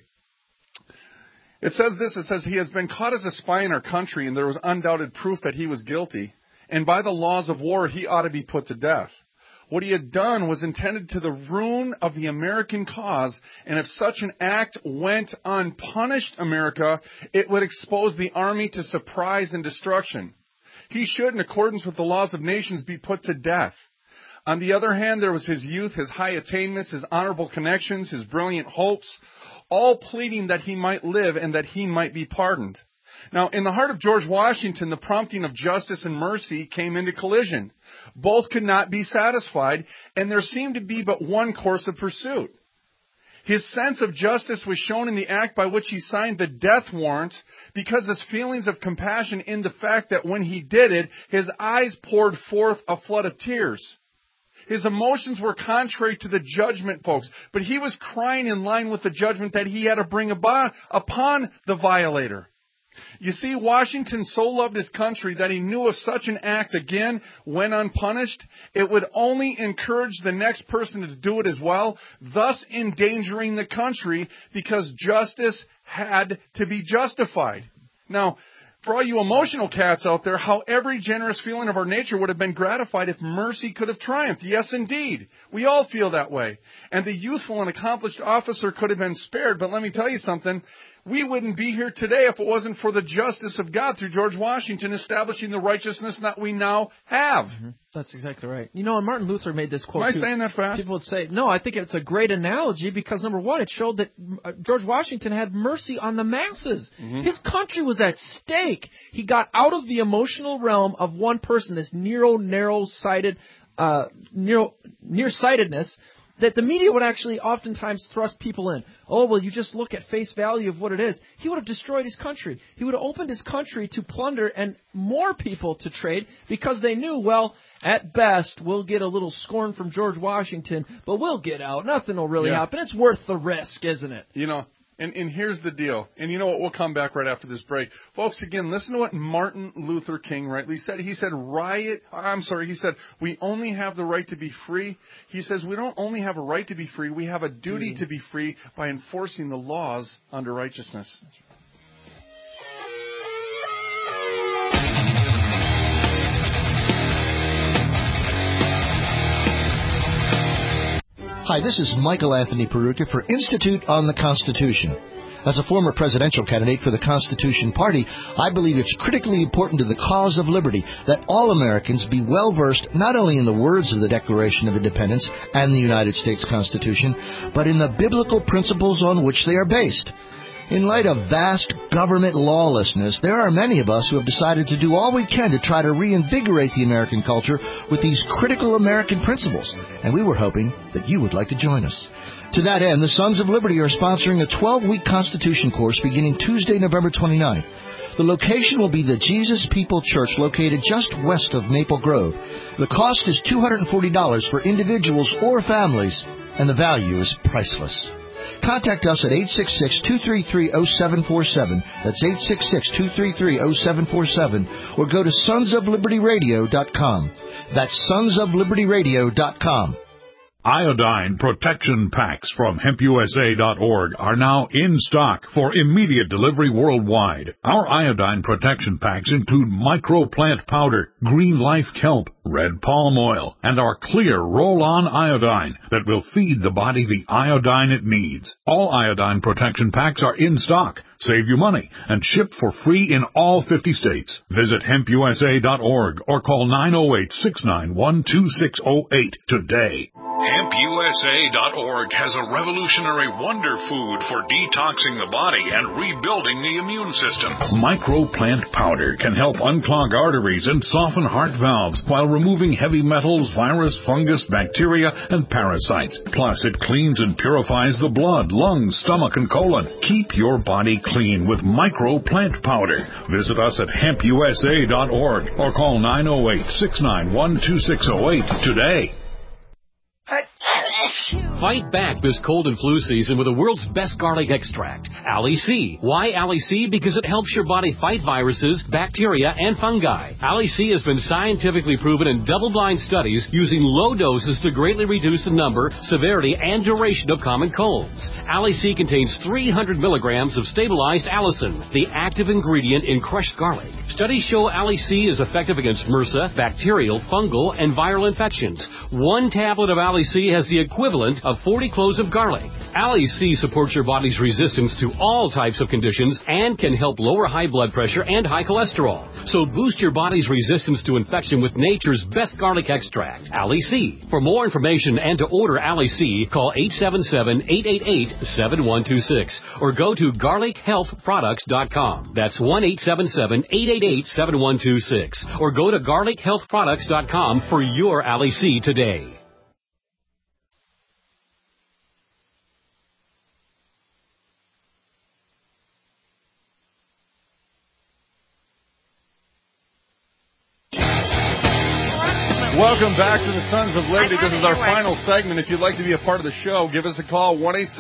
S4: It says this, it says, he has been caught as a spy in our country, and there was undoubted proof that he was guilty. And by the laws of war, he ought to be put to death. What he had done was intended to the ruin of the American cause, and if such an act went unpunished, America, it would expose the army to surprise and destruction. He should, in accordance with the laws of nations, be put to death. On the other hand, there was his youth, his high attainments, his honorable connections, his brilliant hopes, all pleading that he might live and that he might be pardoned. Now, in the heart of George Washington, the prompting of justice and mercy came into collision. Both could not be satisfied, and there seemed to be but one course of pursuit. His sense of justice was shown in the act by which he signed the death warrant, because his feelings of compassion in the fact that when he did it, his eyes poured forth a flood of tears. His emotions were contrary to the judgment, folks, but he was crying in line with the judgment that he had to bring upon the violator. You see, Washington so loved his country that he knew if such an act again went unpunished, it would only encourage the next person to do it as well, thus endangering the country, because justice had to be justified. Now, for all you emotional cats out there, how every generous feeling of our nature would have been gratified if mercy could have triumphed. Yes, indeed. We all feel that way. And the youthful and accomplished officer could have been spared. But let me tell you something. We wouldn't be here today if it wasn't for the justice of God through George Washington establishing the righteousness that we now have.
S5: Mm-hmm. That's exactly right. You know, and Martin Luther made this quote.
S4: Am I saying that fast?
S5: People would say, no, I think it's a great analogy because, number one, it showed that George Washington had mercy on the masses. Mm-hmm. His country was at stake. He got out of the emotional realm of one person, this nearsightedness, that the media would actually oftentimes thrust people in. Oh, well, you just look at face value of what it is. He would have destroyed his country. He would have opened his country to plunder and more people to trade because they knew, well, at best, we'll get a little scorn from George Washington, but we'll get out. Nothing will really happen. It's worth the risk, isn't it?
S4: You know, and here's the deal. And you know what? We'll come back right after this break. Folks, again, listen to what Martin Luther King rightly said. He said, he said, we only have the right to be free. He says, we don't only have a right to be free, we have a duty to be free by enforcing the laws under righteousness.
S15: Hi, this is Michael Anthony Peruka for Institute on the Constitution. As a former presidential candidate for the Constitution Party, I believe it's critically important to the cause of liberty that all Americans be well-versed not only in the words of the Declaration of Independence and the United States Constitution, but in the biblical principles on which they are based. In light of vast government lawlessness, there are many of us who have decided to do all we can to try to reinvigorate the American culture with these critical American principles, and we were hoping that you would like to join us. To that end, the Sons of Liberty are sponsoring a 12-week Constitution course beginning Tuesday, November 29th. The location will be the Jesus People Church located just west of Maple Grove. The cost is $240 for individuals or families, and the value is priceless. Contact us at 866-233-0747. That's 866-233-0747. Or go to sonsoflibertyradio.com. That's sonsoflibertyradio.com.
S16: Iodine protection packs from hempusa.org are now in stock for immediate delivery worldwide. Our iodine protection packs include microplant powder, green life kelp, red palm oil, and our clear roll-on iodine that will feed the body the iodine it needs. All iodine protection packs are in stock. Save you money and ship for free in all 50 states. Visit hempusa.org or call 908-691-2608 today.
S11: HempUSA.org has a revolutionary wonder food for detoxing the body and rebuilding the immune system.
S16: Microplant powder can help unclog arteries and soften heart valves while removing heavy metals, virus, fungus, bacteria, and parasites. Plus, it cleans and purifies the blood, lungs, stomach, and colon. Keep your body clean with Microplant powder. Visit us at HempUSA.org or call 908-691-2608 today.
S17: Fight back this cold and flu season with the world's best garlic extract, Ali C. Why Ali C? Because it helps your body fight viruses, bacteria, and fungi. Ali C has been scientifically proven in double-blind studies using low doses to greatly reduce the number, severity, and duration of common colds. Ali C contains 300 milligrams of stabilized allicin, the active ingredient in crushed garlic. Studies show Ali C is effective against MRSA, bacterial, fungal, and viral infections. One tablet of Ali C has the equivalent of 40 cloves of garlic. Ali C supports your body's resistance to all types of conditions and can help lower high blood pressure and high cholesterol. So boost your body's resistance to infection with nature's best garlic extract, Ali C. For more information and to order Ali C, call 877-888-7126 or go to garlichealthproducts.com. That's 1-877-888-7126 or go to garlichealthproducts.com for your Ali C today.
S4: Welcome back to the Sons of Liberty. This is our final segment. If you'd like to be a part of the show, give us a call,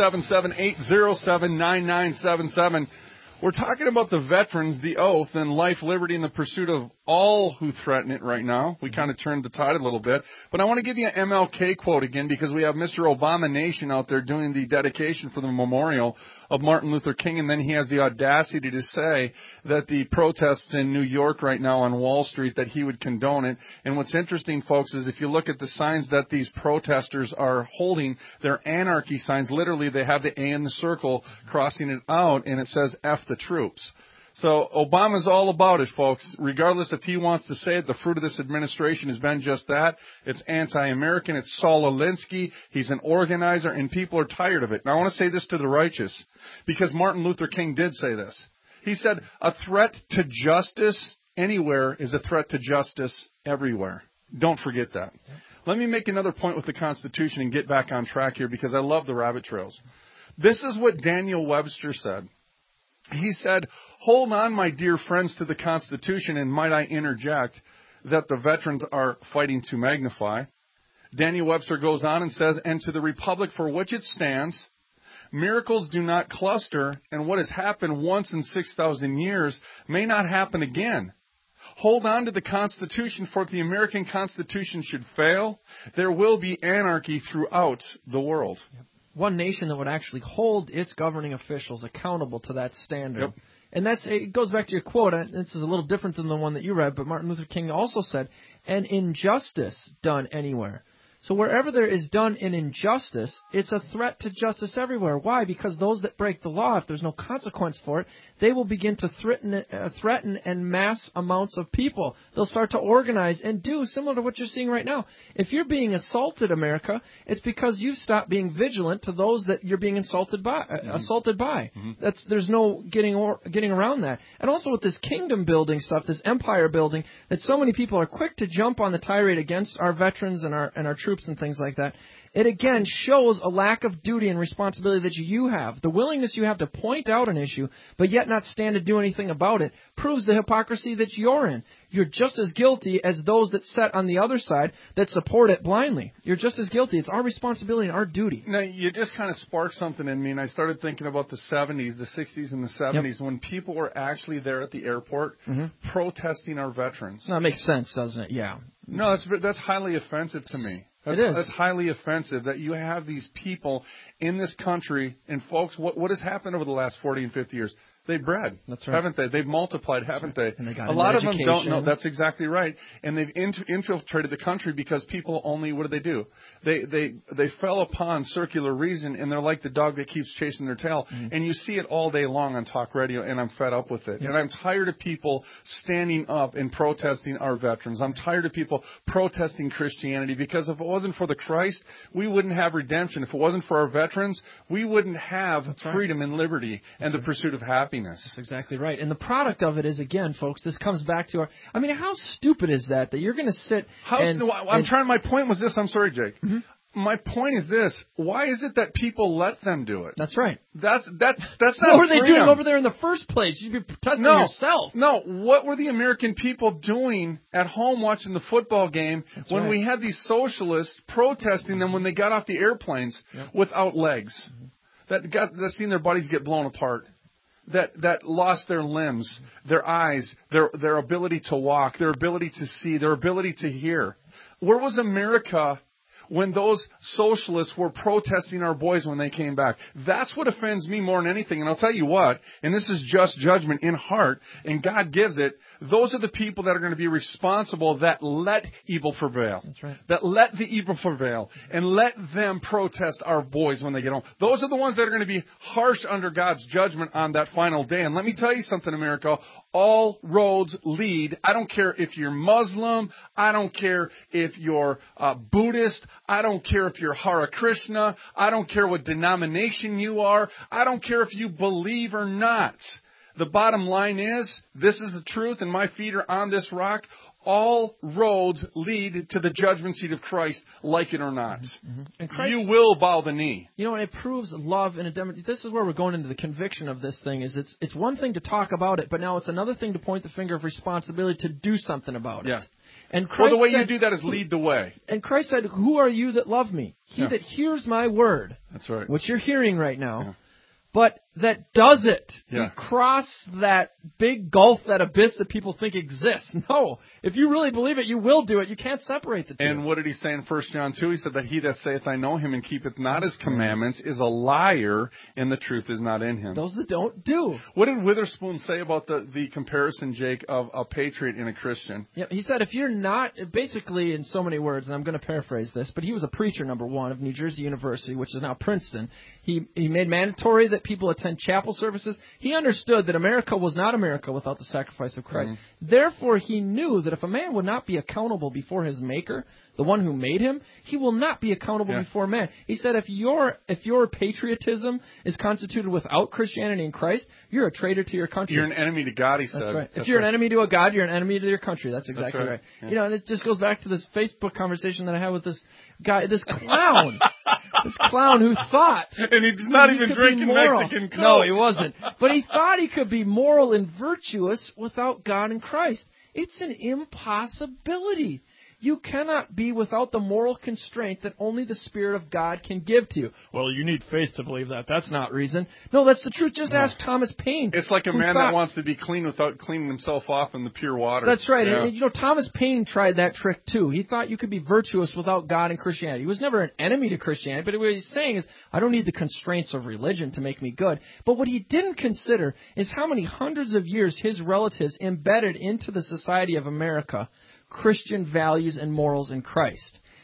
S4: 1-877-807-9977. We're talking about the veterans, the oath, and life, liberty, and the pursuit of all who threaten it right now. We kind of turned the tide a little bit. But I want to give you an MLK quote again because we have Mr. Obama Nation out there doing the dedication for the memorial of Martin Luther King, and then he has the audacity to say that the protests in New York right now on Wall Street, that he would condone it. And what's interesting, folks, is if you look at the signs that these protesters are holding, they're anarchy signs. Literally, they have the A in the circle crossing it out, and it says F the troops. So Obama's all about it, folks. Regardless if he wants to say it, the fruit of this administration has been just that. It's anti-American. It's Saul Alinsky. He's an organizer, and people are tired of it. Now, I want to say this to the righteous, because Martin Luther King did say this. He said, a threat to justice anywhere is a threat to justice everywhere. Don't forget that. Let me make another point with the Constitution and get back on track here, because I love the rabbit trails. This is what Daniel Webster said. He said, hold on, my dear friends, to the Constitution, and might I interject that the veterans are fighting to magnify. Daniel Webster goes on and says, and to the republic for which it stands, miracles do not cluster, and what has happened once in 6,000 years may not happen again. Hold on to the Constitution, for if the American Constitution should fail, there will be anarchy throughout the world.
S5: One nation that would actually hold its governing officials accountable to that standard. Yep. And it goes back to your quote, and this is a little different than the one that you read, but Martin Luther King also said, an injustice done anywhere. So wherever there is done an injustice, it's a threat to justice everywhere. Why? Because those that break the law, if there's no consequence for it, they will begin to threaten and mass amounts of people. They'll start to organize and do similar to what you're seeing right now. If you're being assaulted, America, it's because you've stopped being vigilant to those that you're being assaulted by. There's no getting around that. And also with this kingdom building stuff, this empire building, that so many people are quick to jump on the tirade against our veterans and our troops and things like that. It again shows a lack of duty and responsibility that you have. The willingness you have to point out an issue, but yet not stand to do anything about it, proves the hypocrisy that you're in. You're just as guilty as those that sit on the other side that support it blindly. You're just as guilty. It's our responsibility and our duty.
S4: Now, you just kind of sparked something in me, and I started thinking about the 70s, the 60s, and the 70s, when people were actually there at the airport protesting our veterans.
S5: No, it makes sense, doesn't it? Yeah.
S4: No, that's highly offensive to me. That's highly offensive that you have these people in this country. And, folks, what has happened over the last 40 and 50 years? They've bred, haven't they? They've multiplied, haven't they?
S5: And they got
S4: a lot of them
S5: education.
S4: don't know. That's exactly right. And they've infiltrated the country because people only, what do? They fell upon circular reason, and they're like the dog that keeps chasing their tail. And you see it all day long on talk radio, and I'm fed up with it. And I'm tired of people standing up and protesting our veterans. I'm tired of people protesting Christianity, because if it wasn't for the Christ, we wouldn't have redemption. If it wasn't for our veterans, we wouldn't have freedom and liberty and the pursuit of happiness.
S5: That's exactly right. And the product of it is, again, folks, this comes back to how stupid is that you're going to sit
S4: my point was this. I'm sorry, Jake. My point is this. Why is it that people let them do it?
S5: That's right.
S4: That's not
S5: what were they doing over there in the first place? You'd be protesting yourself.
S4: No. What were the American people doing at home watching the football game when we had these socialists protesting them when they got off the airplanes without legs? That seen their bodies get blown apart. That lost their limbs, their eyes, their ability to walk, their ability to see, their ability to hear. Where was America when those socialists were protesting our boys when they came back? That's what offends me more than anything. And I'll tell you what, and this is just judgment in heart, and God gives it, those are the people that are going to be responsible that let evil prevail.
S5: That's right.
S4: That let the evil prevail and let them protest our boys when they get home. Those are the ones that are going to be harsh under God's judgment on that final day. And let me tell you something, America. All roads lead. I don't care if you're Muslim. I don't care if you're Buddhist. I don't care if you're Hare Krishna. I don't care what denomination you are. I don't care if you believe or not. The bottom line is, this is the truth, and my feet are on this rock. All roads lead to the judgment seat of Christ, like it or not.
S5: And Christ,
S4: you will bow the knee.
S5: You know, and it proves love in a democracy. This is where we're going into the conviction of this thing. Is it's one thing to talk about it, but now it's another thing to point the finger of responsibility to do something about it.
S4: Yeah.
S5: And Christ
S4: the way
S5: said,
S4: you do that is lead the way.
S5: And Christ said, "Who are you that love me? He that hears my word."
S4: That's right.
S5: Which you're hearing right now. But that does it.
S4: Yeah.
S5: You cross that big gulf, that abyss that people think exists. No. If you really believe it, you will do it. You can't separate the two.
S4: And what did he say in 1 John 2? He said that he that saith, I know him, and keepeth not his commandments, is a liar, and the truth is not in him.
S5: Those that don't do.
S4: What did Witherspoon say about the comparison, Jake, of a patriot and a Christian?
S5: Yeah, he said if you're not, basically in so many words, and I'm going to paraphrase this, but he was a preacher, number one, of New Jersey University, which is now Princeton. He made mandatory that people attend chapel services. He understood that America was not America without the sacrifice of Christ. Therefore, he knew that if a man would not be accountable before his Maker, the one who made him, he will not be accountable before man. He said if your patriotism is constituted without Christianity and Christ, you're a traitor to your country.
S4: You're an enemy to God, he said.
S5: That's right. If you're an enemy to a God, you're an enemy to your country. That's exactly right. Yeah. You know, and it just goes back to this Facebook conversation that I had with this guy, this clown. This clown who thought...
S4: And he's not even drinking Mexican Coke.
S5: No, he wasn't. But he thought he could be moral and virtuous without God and Christ. It's an impossibility. You cannot be without the moral constraint that only the Spirit of God can give to you. Well, you need faith to believe that. That's not reason. No, that's the truth. Just ask Thomas Paine.
S4: It's like a man that wants to be clean without cleaning himself off in the pure water.
S5: That's right. Yeah. And, you know, Thomas Paine tried that trick, too. He thought you could be virtuous without God and Christianity. He was never an enemy to Christianity, but what he's saying is, I don't need the constraints of religion to make me good. But what he didn't consider is how many hundreds of years his relatives embedded into the society of America Christian values and morals in Christ.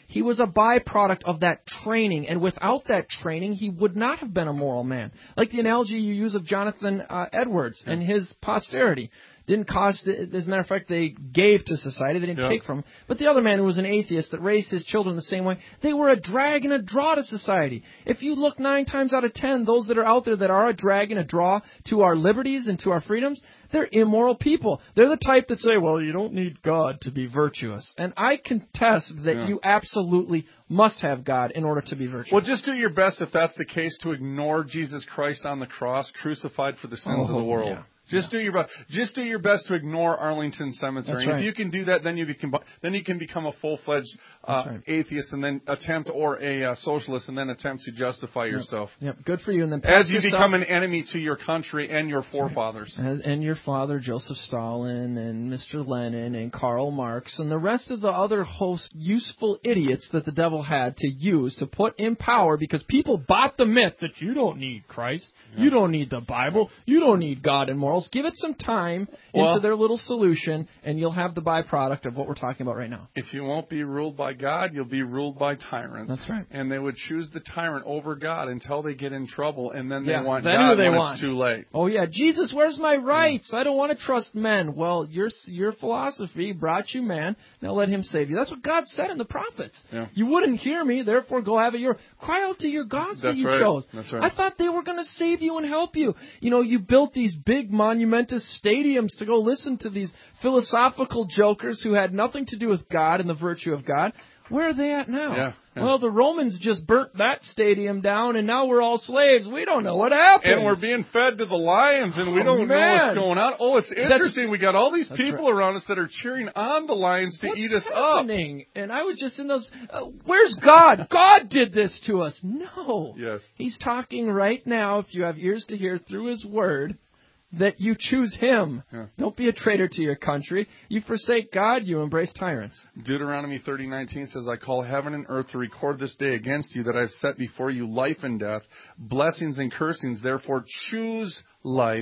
S5: He was a byproduct of that training, and without that training, he would not have been a moral man. Like the analogy you use of Jonathan Edwards and his posterity. Didn't cost, as a matter of fact, they gave to society. They didn't take from him. But the other man who was an atheist that raised his children the same way, they were a drag and a draw to society. If you look 9 times out of 10, those that are out there that are a drag and a draw to our liberties and to our freedoms, they're immoral people. They're the type that say, well, you don't need God to be virtuous. And I contest that you absolutely must have God in order to be virtuous.
S4: Well, just do your best, if that's the case, to ignore Jesus Christ on the cross, crucified for the sins of the world.
S5: Yeah.
S4: Just do your best to ignore Arlington Cemetery.
S5: That's right.
S4: If you can do that, then you can become a full-fledged atheist, and then attempt, or a socialist, and then attempt to justify yourself.
S5: Yep. Good for you. And then
S4: as you become an enemy to your country and your forefathers.
S5: And your father, Joseph Stalin, and Mr. Lenin, and Karl Marx, and the rest of the other host useful idiots that the devil had to use to put in power, because people bought the myth that you don't need Christ, you don't need the Bible, you don't need God and morals. Give it some time into their little solution, and you'll have the byproduct of what we're talking about right now.
S4: If you won't be ruled by God, you'll be ruled by tyrants.
S5: That's right.
S4: And they would choose the tyrant over God until they get in trouble, and then they want
S5: then
S4: God
S5: when
S4: it's too late.
S5: Oh, yeah, Jesus, where's my rights? I don't want to trust men. Well, your philosophy brought you man. Now let him save you. That's what God said in the prophets.
S4: Yeah.
S5: You wouldn't hear me, therefore go have it your... Cry out to your gods that you chose.
S4: That's right.
S5: I thought they were going to save you and help you. You know, you built these big monumentous stadiums to go listen to these philosophical jokers who had nothing to do with God and the virtue of God. Where are they at now?
S4: Yeah.
S5: Well, the Romans just burnt that stadium down, and now we're all slaves. We don't know what happened.
S4: And we're being fed to the lions, and we don't know what's going on. Oh, it's interesting. We got all these people around us that are cheering on the lions to eat us
S5: happening? Up. And I was just in those, where's God? God did this to us. No.
S4: Yes.
S5: He's talking right now, if you have ears to hear, through his word, that you choose him. Yeah. Don't be a traitor to your country. You forsake God, you embrace tyrants.
S4: Deuteronomy 30:19 says, I call heaven and earth to record this day against you that I have set before you life and death, blessings and cursings. Therefore choose life.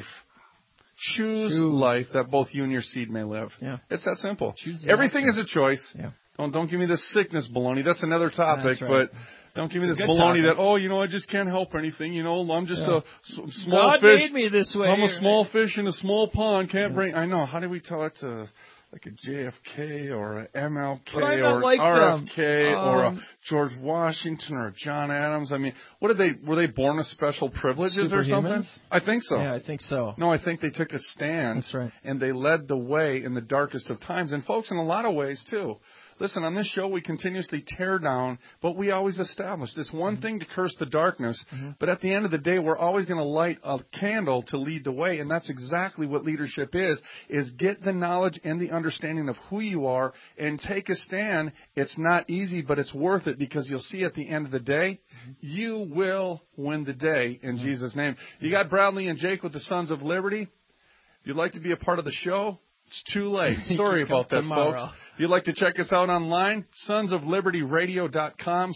S4: Choose life that both you and your seed may live.
S5: Yeah.
S4: It's that simple.
S5: Choose
S4: Everything is a choice.
S5: Yeah.
S4: Don't give me this sickness baloney. That's another topic,
S5: right.
S4: but... Don't give me this baloney that, I just can't help anything. You know, I'm just a small
S5: God
S4: fish.
S5: made me this way.
S4: I'm a small fish in a small pond. Can't bring. I know. How do we tell it to like a JFK or a MLK or
S5: like
S4: an RFK or a George Washington or a John Adams? I mean, were they born with special privileges or something? I think so.
S5: Yeah, I think so.
S4: No, I think they took a stand.
S5: That's right.
S4: And they led the way in the darkest of times. And folks, in a lot of ways too. Listen, on this show, we continuously tear down, but we always establish this one thing to curse the darkness. But at the end of the day, we're always going to light a candle to lead the way. And that's exactly what leadership is get the knowledge and the understanding of who you are and take a stand. It's not easy, but it's worth it, because you'll see at the end of the day, you will win the day in Jesus' name. You got Bradley and Jake with the Sons of Liberty. If you'd like to be a part of the show, it's too late. Sorry about that, folks. If you'd like to check us out online, sonsoflibertyradio.com,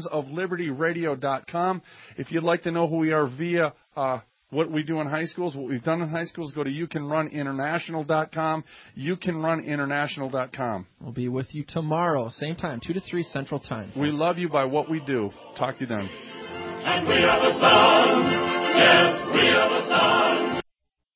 S4: sonsoflibertyradio.com. If you'd like to know who we are via what we do in high schools, what we've done in high schools, go to youcanruninternational.com, youcanruninternational.com.
S5: We'll be with you tomorrow, same time, 2 to 3 Central Time.
S4: We love you by what we do. Talk to you then.
S18: And we are the sons. Yes, we are the sons.